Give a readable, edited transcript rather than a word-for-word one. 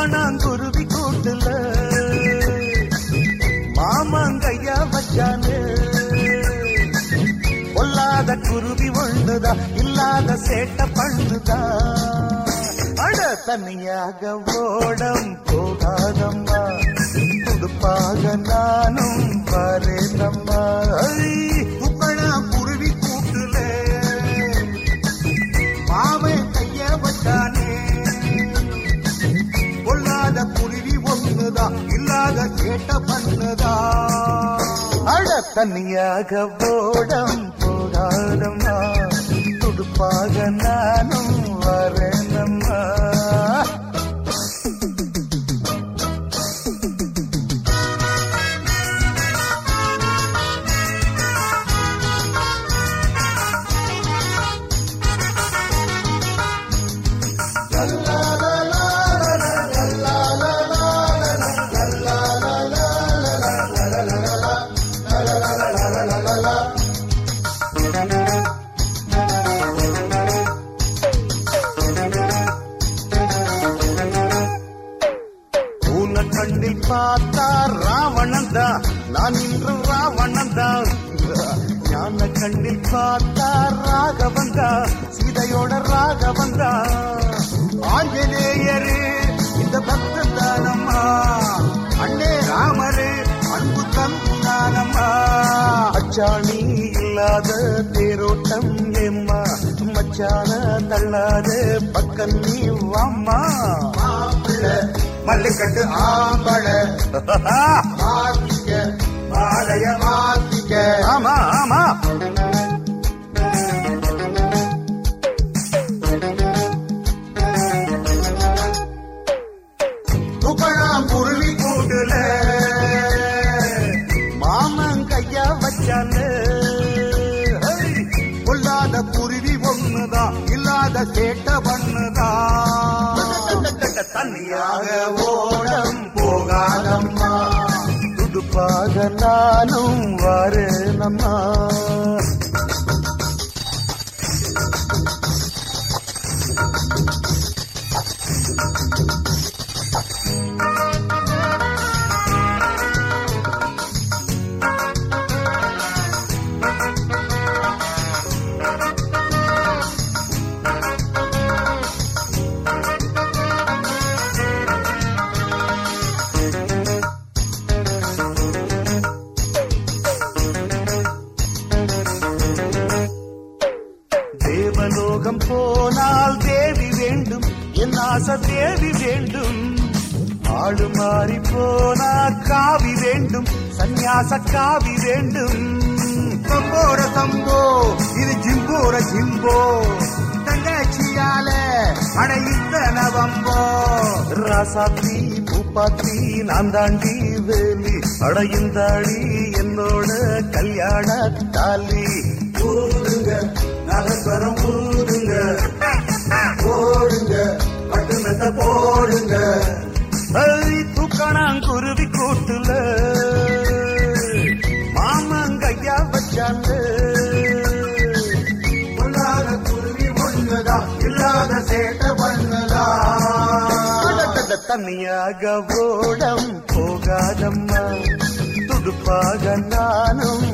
தூக்கணாங்குருவி கூட்டுல மாமங்கையா வச்சானு பொல்லாத குருவி ஒண்ணுதா இல்லாத சேட்ட பண்ணுதா அட தனியாக ஓடம் போகாதம்மா துடுப்பாக நானும் வரேனம்மா தூக்கணாங்குருவி கூட்டுல மாமன் கைய வச்சானே பொல்லாத குருவி ஒண்ணுதா இல்லாத சேட்ட பண்ணுதா அட தனியாக ஓடம் போகாதம்மா துடுப்பாக நானும் வரேனம்மா கண்ணில் பார்த்தா ராவணந்தா நான் இன்று ராவணந்தா ஞான கண்ணில் பார்த்தா ராகவந்தா சீதையோட ராகவந்தா ஆஞ்சநேயரு இந்த பக்தன் தானம்மா அண்ணே ராமரு அன்பு தந்தானம்மா அச்சாணி இல்லாத தேரோட்டம் ஏம்மா மச்சான தள்ளாத பக்கம் நீ வாம்மா மல்லிக்கட்டு ஆம்பள மாத்திக்க மாலைய மாத்திக்க ஆமா ஆமா துக்கணாங்குருவி கூட்டுல மாமன் கையா வச்சானு பொல்லாத குருவி ஒண்ணுதான் இல்லாத சேட்ட பண்ணுதா தனியாக ஓடம் போகாதம்மா துடுப்பாக நானும் வரேனம்மா தேவலோகம் போனால் தேவி வேண்டும் என் ஆசை தேவி வேண்டும் ஆடு மாறி போனா காவி வேண்டும் சந்நியாச காவி வேண்டும் சம்போர சம்போ இது ஜிம்போர ஜிம்போ தங்கச்சியால அடைத்த நவம்போ ராசாத்தி பூப்பாத்தி நான் தாண்டி வேலி அடையுந்தாடி என்னோட கல்யாண தாலி ஊருங்க நகஸ்வரம் ஊருங்க போடுங்க பட்டுனத்தை போடுங்க தூக்கணாங்குருவி கூட்டுல மாமங்கையா வச்சாங்க பொல்லாத குருவி ஒண்ணுதா இல்லாத சேட்ட பண்ணுதா தனியாக ஓடம் போகாதம்மா துடுப்பாக நானும்